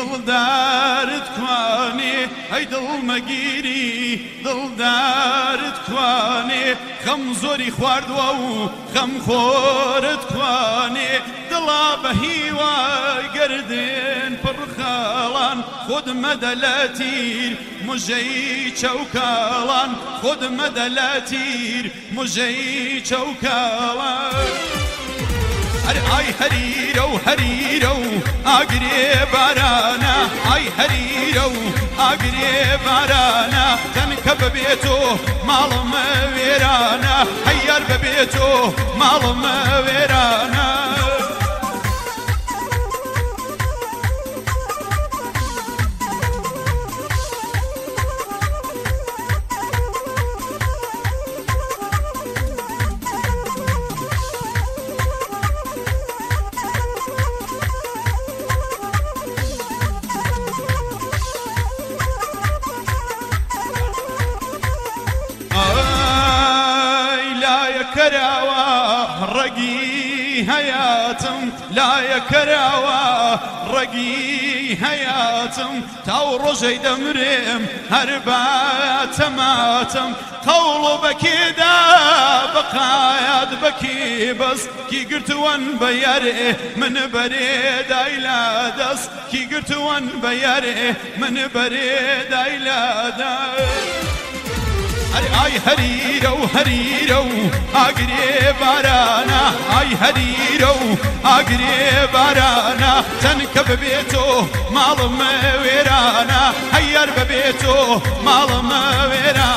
دڵدارت کوانێ ئەی دڵمەگیری دڵدارت کوانێ خەم زۆری خواردووە و خەم خۆرت کوانێ دڵا بە هیوای گردن پڕخاڵان خۆد مەدە لە تیر مژەی چەوکاڵان خۆد مەدە لە تیر مژەی چەوکاڵان ئای هەریرە و هەریرە و ئاگرێ بارانە ئای هەریرە و ئاگرێ بارانە تەنکە ببێتۆ ماڵمە وێرانە هەیار ببێتۆ ماڵمە وێرانە کراوە ڕەگی هەیاتم لایە کراوە ڕەگی هەیاتم تاو ڕۆژەی دەمرێم هەر باتەماتم قەوڵ و بەکێدا بەقایات بەکی بەس کی گرتووەن بە یارێ من بەرێدای لا دەست کی گرتووەن بە یارێ من بەرێدای لا دەست ئای هەریرە و هەریرە و ئاگرێ بارانە ئای هەریرە و ئاگرێ بارانە تەنکە ببێتۆ ماڵمە وێرانە هەیار ببێتۆ ماڵمە وێرانە